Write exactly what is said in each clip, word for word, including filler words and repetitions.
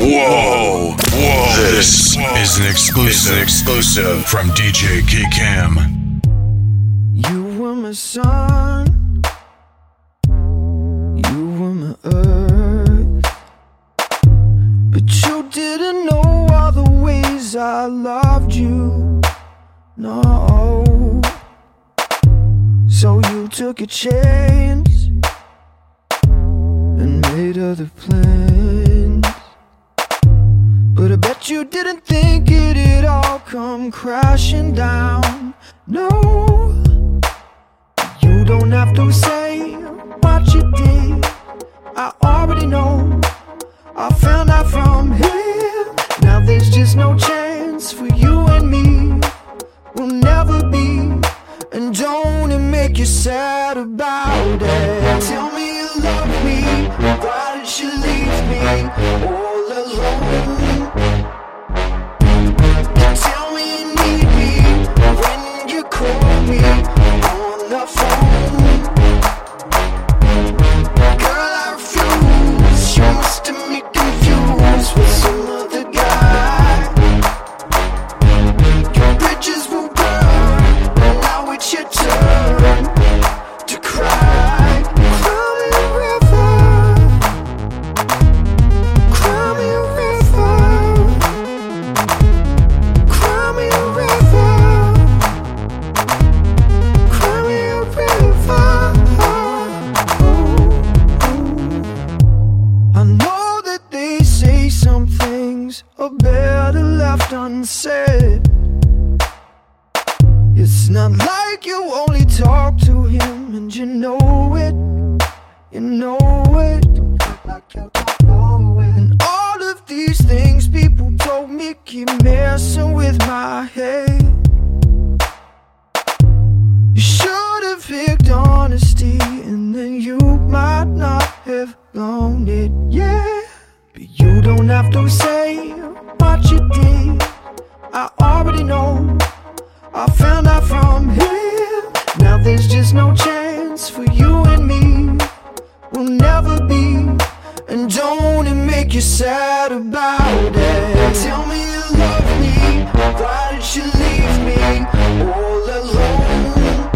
Whoa, whoa. This is an exclusive, an exclusive from D J Key Cam. You were my sun, you were my earth, but you didn't know all the ways I loved you, no. So you took a chance and made other plans, but I bet you didn't think it'd all come crashing down, no. You don't have to say what you did, I already know. I found out from him. Now there's just no chance for you and me. We'll never be. And don't it make you sad about it? Tell me you love me, why did you leave me all alone? Tell me you need me when you call me on the phone. Girl, I refuse, you must have me confused with some other guy. Your bridges will burn, and now it's your turn to cry. Cry me a river, cry me a river, cry me a river, cry me a river. I know that they say some things are better left unsaid. It's not like you only talk to him and you know it, you know it. And all of these things people told me keep messing with my head. You should have picked honesty and then you might not have blown it, yeah. But you don't have to say what you did, I already know. I found out from him. Now there's just no chance for you and me. We'll never be. And don't it make you sad about it? Tell me you love me, why did you leave me all alone?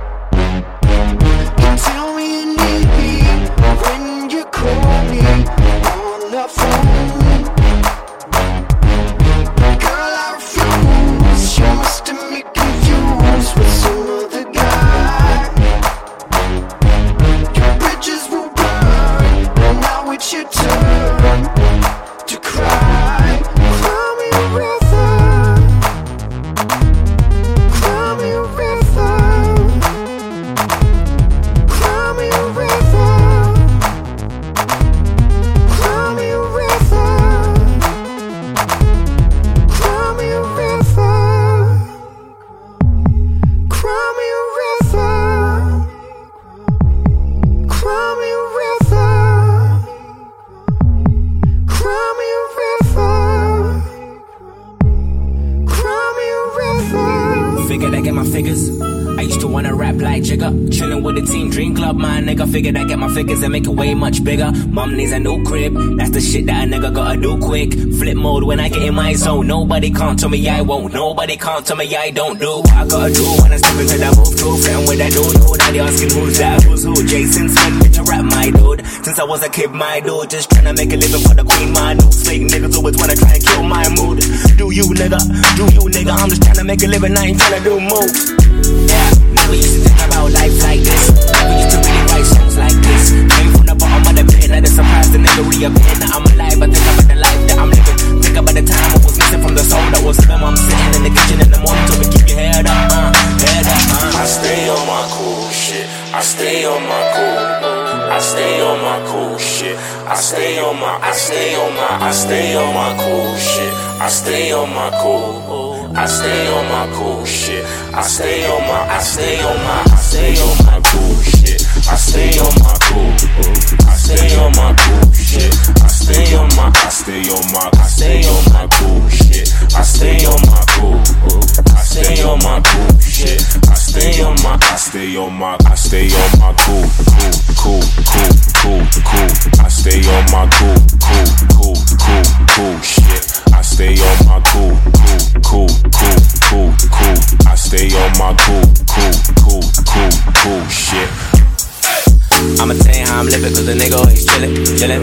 Tell me you need me when you call me on the phone. Girl, I refuse, you must have me confused with some other guy. Your bridges will burn, and now it's your turn to cry. Cry me a river, cry me a river, cry me a river, cry me a river, cry me a river, cry me a river, cry me a river, cry me a river, cry me a river. Figured I get my figures. I used to wanna rap like Jigga. Chillin' with the team, dream club, my nigga. Figured I get my figures and make it way much bigger. Mom needs a new crib, that's the shit that a nigga gotta do quick. Flip mode when I get in my zone. Nobody can't tell me I won't. Nobody can't tell me I don't do what I gotta do when I step into that move crew. Fitting with that dude, yo, now they asking who's that, who's who. Jason Smith, bitch, you rap my dude. Since I was a kid, my dude, just tryna make a living for the queen, my new fake niggas always wanna try and kill my mood. Do you, nigga? Do you, nigga? I'm just tryna make a living, I ain't tryna do moves. Yeah, never used to think about life like this. Never used to really write songs like this. Came from the bottom of the pit, now the surprise the nigga reappeared. Now I'm alive, I think about the life that I'm living. Think about the time I was missing from the soul that was living. I'm sitting in the kitchen in the morning, told me keep your head up, uh, head up, uh. I stay on my cool shit. I stay on my cool. I stay on my cool shit. I stay on my, I stay on my, I stay on my cool shit. I stay on my cool. I stay on my cool shit. I stay on my, I stay on my, I stay on my cool shit. I stay on my cool. I stay on my cool shit. I stay on my, I stay on my, I stay on my cool shit. I stay on my cool. I stay on my cool shit. I stay on my, I stay on my, I stay on my cool, cool, cool, cool, cool, cool. I stay on my cool, cool, cool, cool, cool. on my cool, cool, cool, cool, cool shit. I'ma tell you how I'm living, cause the nigga always chillin', chillin',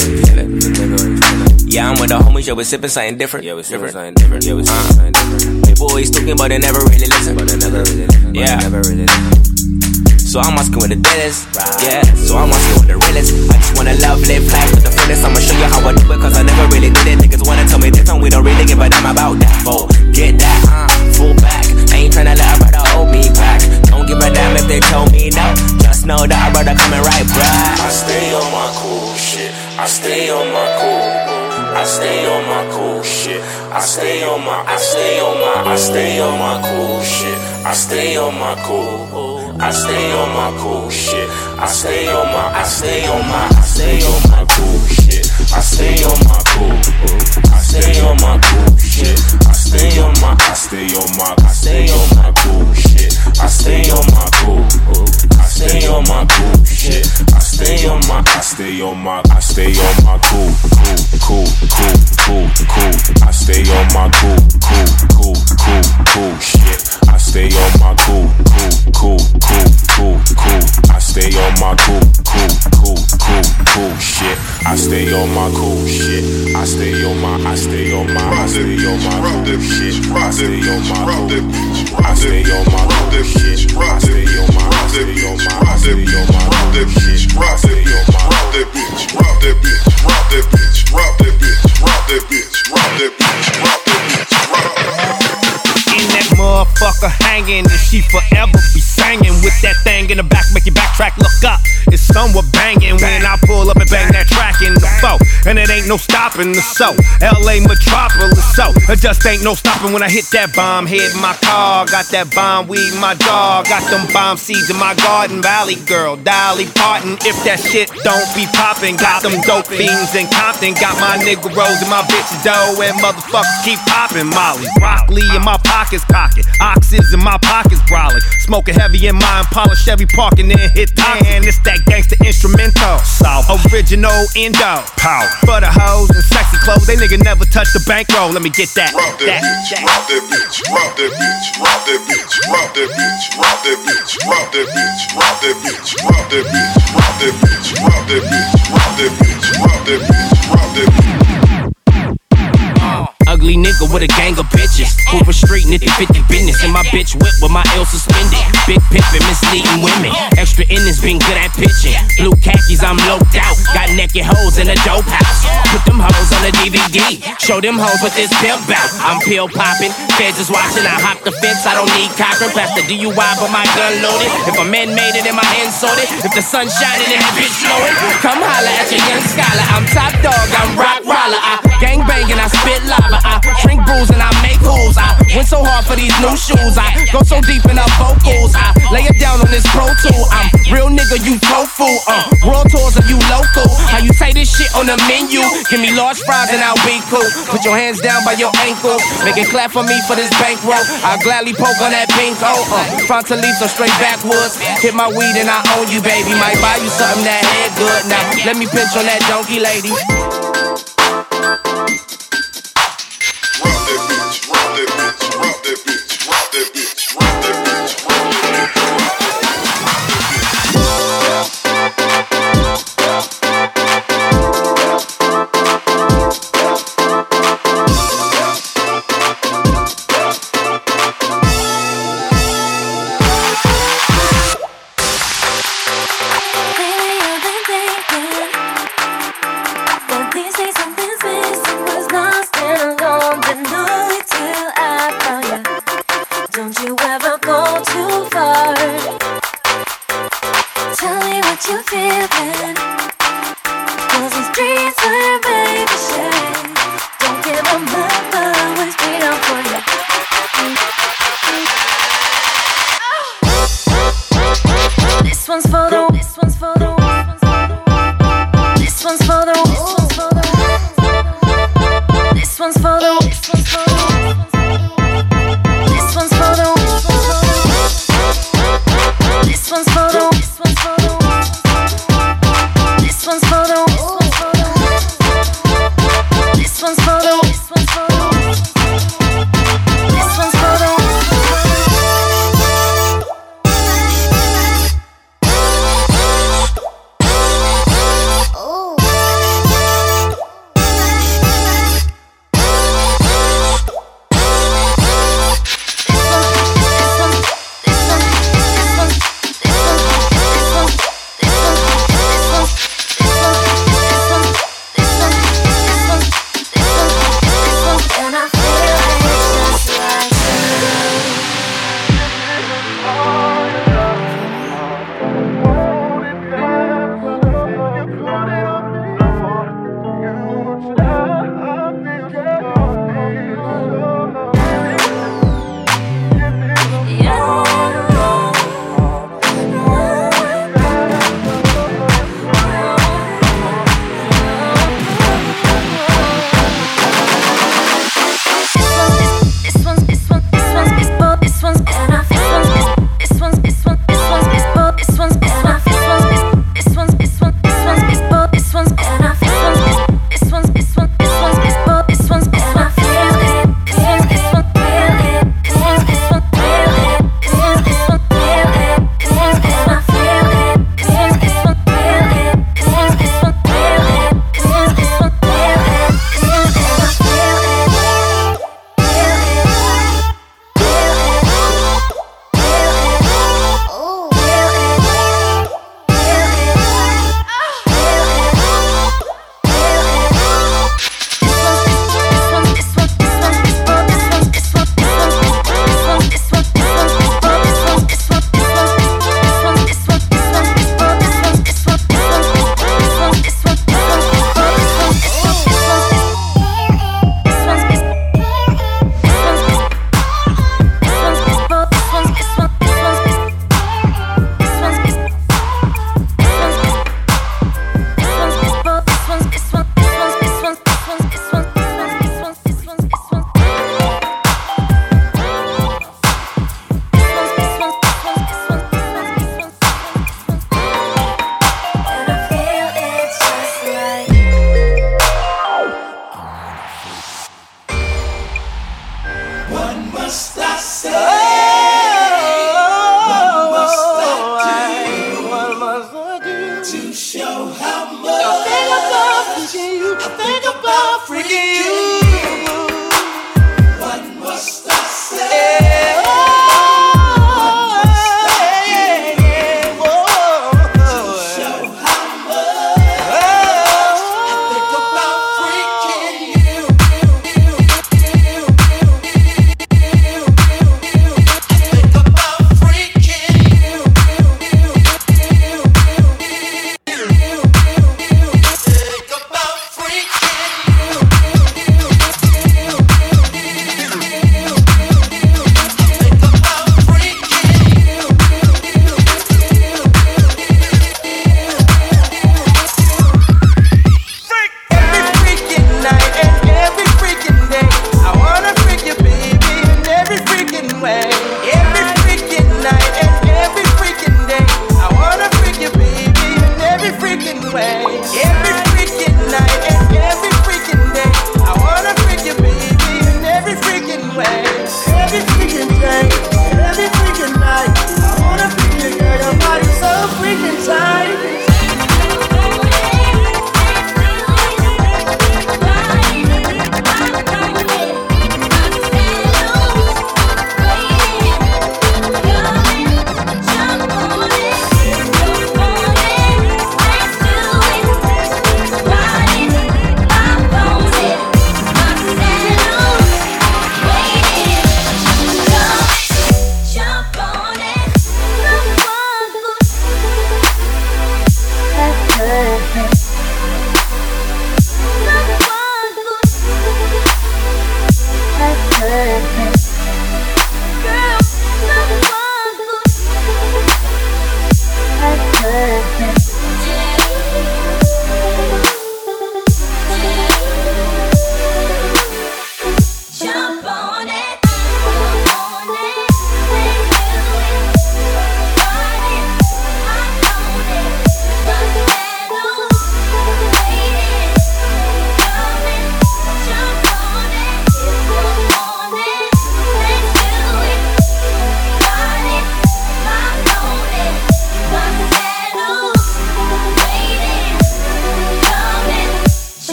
chillin'. Yeah, I'm with the homies, yeah, we sippin' something different. Yeah, we sippin' something different. Yeah, we sippin' something different. People always talking, but they never really listen. But they never really listen. Yeah, never really listen. So I'm asking with the dealers, yeah. So I'm asking with the realest. I just wanna love, live life with the fullest. I'ma show you how I do it, cause I never really did it. Niggas wanna tell me different, we don't really give a damn about that. Fool, get that, uh, full back. I ain't tryna let a brother hold me back. Don't give a damn if they told me no. Just know that a brother coming right back. I stay on my cool shit. I stay on my cool. I stay on my cool shit. I stay on my, I stay on my, I stay on my cool shit. I stay on my cool. I stay on my cool shit. I stay on my, I stay on my, I stay on my cool shit. I stay on my cool. I stay on my cool shit. I stay on my, I stay on my, I stay on my cool shit. I stay on my cool. I stay on my cool shit. I stay on my, I stay on my, I stay on my cool, cool, cool, cool, cool, cool. I stay on my cool, cool, cool, cool, cool shit. I stay on my cool, cool, cool, cool, cool, cool. I stay on my cool, cool, cool, cool, cool shit. I stay on my cool shit. I stay on my, I stay on my, I stay on my cool shit. I stay on my cool. I stay on my cool shit. I stay on my, I stay on my, I stay on my cool shit. I stay on my. Rock that bitch, rock that bitch, rock that bitch, rock that bitch, rock that bitch, rock that bitch, rock that bitch, rock that bitch. In that motherfucker hanging, and she forever be singing with that thing in the back, make your backtrack look up. It's somewhat banging when I pull up and bang that track in the foe, and it ain't no stopping the so. L A metropolis, so it just ain't no stopping when I hit that bomb head in my car. Got that bomb weed in my dog, got them bomb seeds in my garden. Valley girl, Dolly Parton. If that shit don't be popping, got them dope fiends in Compton. Got my niggeros and my bitches dough, and motherfuckers keep popping. Molly, broccoli in my pockets, cock it. Oxys in my pockets, brawling. Smoking heavy in my Impala Chevy, parking in hit ten. It's that gangsta instrumental, South original Indo. Power for the hoes and sexy clothes. They nigga never touch the bankroll. Let me get that. Rock that, that bitch, that. Rock that bitch, rock that bitch, rock that bitch, rock that bitch, rock that bitch, rock that bitch, rock that bitch, rock that bitch, rock that bitch, rock that bitch, rock that bitch, rock that bitch, rock that bitch. Ugly nigga with a gang of bitches. Hoover Street, nitty fifty business. And my bitch whip with my L suspended. Big pimpin', misleading women. Extra innings, been good at pitching. Blue khakis, I'm loped out. Got naked hoes in a dope house. Put them hoes on a D V D. Show them hoes with this pimp bout. I'm pill popping. Feds is watching. I hop the fence. I don't need Cochran. Pass the D U I, but my gun loaded. If a man made it and my hands sorted. If the sun shining and that bitch blowing. Come holla at your young scholar. I'm top dog. I'm rock roller. I gang bang and I spit lava. I drink booze and I make moves. I went so hard for these new shoes. I go so deep in our vocals. I lay it down on this pro tool. I'm real nigga, you tofu. Uh, world tours of you local. How you say this shit on the menu? Give me large fries and I'll be cool. Put your hands down by your ankle. Make it clap for me for this bankroll. I'll gladly poke on that pink hole. Uh, frontal leaves are straight backwoods. Hit my weed and I own you, baby. Might buy you something that head good. Now let me pinch on that donkey lady. This one's for the, this one's for the, this one's for the, this one's for the, freaking you. What must I say?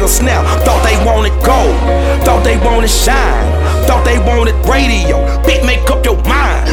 niggas snap. Thought they wanted gold, thought they wanted shine, thought they wanted radio. Bitch, make up your mind.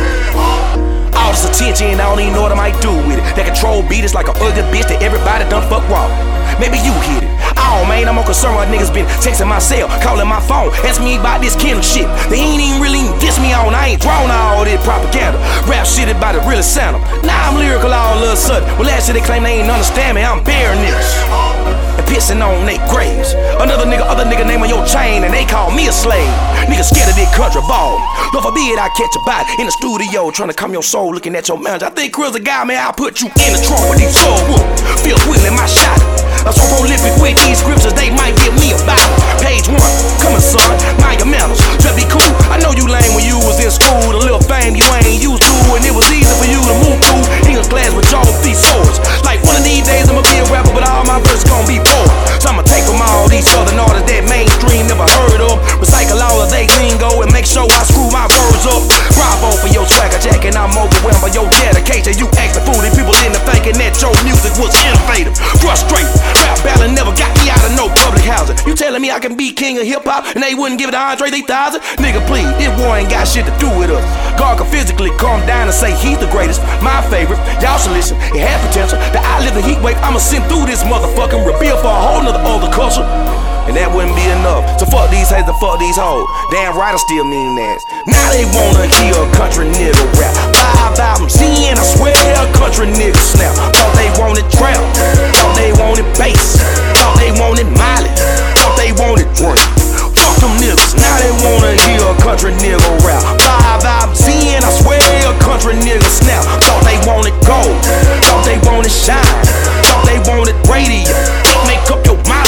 All this attention, I don't even know what I might do with it. That control beat is like an ugly bitch that everybody done fuck raw. Maybe you hit it. Oh man, I'm more concerned with niggas been texting my cell, calling my phone, asking me about this Kendall shit. They ain't even really diss me on. I ain't drawn all this propaganda. Rap shit about it really sound them. Now I'm lyrical all of a sudden. Well, last year they claim they ain't understand me. I'm bearing niggas and pissing on they graves. Another nigga, other nigga name on your chain, and they call me a slave. Niggas scared of this country ball. Lord forbid I catch a bite in the studio trying to calm your soul, looking at your manager. I think Chris the guy, man, I'll put you in the trunk with these soul wood. Feel willing my shot. I'm so prolific with these scriptures, they might give me a Bible. Page one, coming son, mind your manners, just be cool. I know you lame when you was in school, the little fame you ain't used to, and it was easy for you to move through English class with y'all these swords. Like one of these days I'ma be a rapper, but all my verses gon' be poor. So I'ma take from all these southern artists that mainstream never heard of, recycle all of they lingo and make sure I screw my words up. Bravo for your swagger jack, and I'm overwhelmed by your dedication. You acting foolish, people in the thinking that your music was innovative. Frustrated, rap battle never got me out of no public housing. You telling me I can be king of hip hop and they wouldn't give it to Andre three thousand? Nigga, please, this war ain't got shit to do with us. God can physically calm down and say he's the greatest, my favorite. Y'all should listen, it had potential. That I live the heat wave, I'ma send through this motherfucking rebuild for a whole nother other culture. And that wouldn't be enough. So fuck these haters and fuck these hoes. Damn right I still mean that. Now they wanna hear a country nigga rap. Five albums in, I swear a country nigga snap. Thought they wanted trap, thought they wanted bass, thought they wanted Miley, thought they wanted drink. Fuck them niggas, now they wanna hear a country nigga rap. Five albums in, I swear a country nigga snap. Thought they wanted gold, thought they wanted shine, thought they wanted radio. Make up your mind.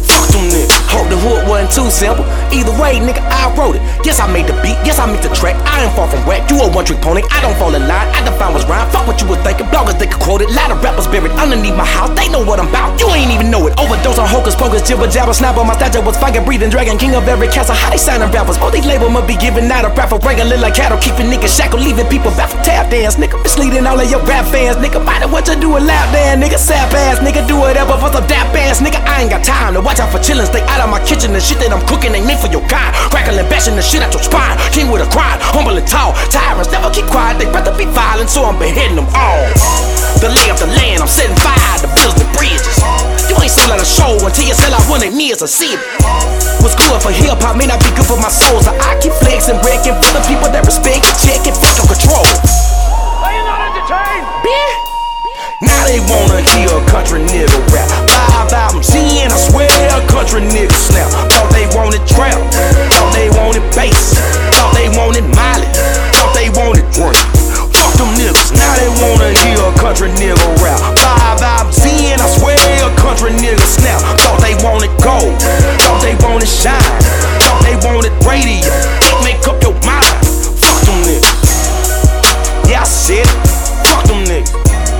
Hope the hood wasn't too simple. Either way, nigga, I wrote it. Yes, I made the beat. Yes, I made the track. I ain't far from whack. You a one-trick pony. I don't fall in line. I define what's rhyme. Fuck what you was thinking. Bloggers, they could quote it. Lot of rappers buried underneath my house. They know what I'm about. You ain't even know it. Overdose on hocus pocus, jibber jabber, snapper. My statue was fucking breathing dragon, king of every castle. How they signing rappers? Oh, these labels must be giving out a rap for breaking little like cattle, keeping niggas shackled, leaving people back for tap dance, nigga. Misleading all of your rap fans, nigga. Find what you do a lap dance, nigga. Sap ass, nigga. Do whatever for some dap ass, nigga. I ain't got time to watch out for chillin'. Stay out of my kitchen. The shit that I'm cooking ain't meant for your kind. Crackling, bashing the shit out your spine. King with a grind, humble and tall. Tyrants never keep quiet, they better be violent, so I'm beheading them all. The lay of the land, I'm setting fire to build the bridges. You ain't selling a show until you sell out one of me as a city. What's good for hip hop may not be good for my soul, so I keep flexing, wrecking for the people that respect and check and fuck your control. Are you not entertained? Bitch. Now they wanna hear a country nigga rap. Five albums in, I swear a country nigga snap. Thought they wanted trap, thought they wanted bass, thought they wanted Miley, thought they wanted drink. Fuck them niggas, now they wanna hear a country nigga rap. Five albums in, I swear a country nigga snap. Thought they wanted gold, thought they wanted shine, thought they wanted radio. Make up your mind. Fuck them niggas. Yeah, I said it. Fuck them niggas.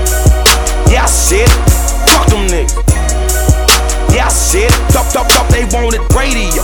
Yeah, I said it. Fuck them niggas. Yeah, I said it. Thought, thought, thought they wanted radio.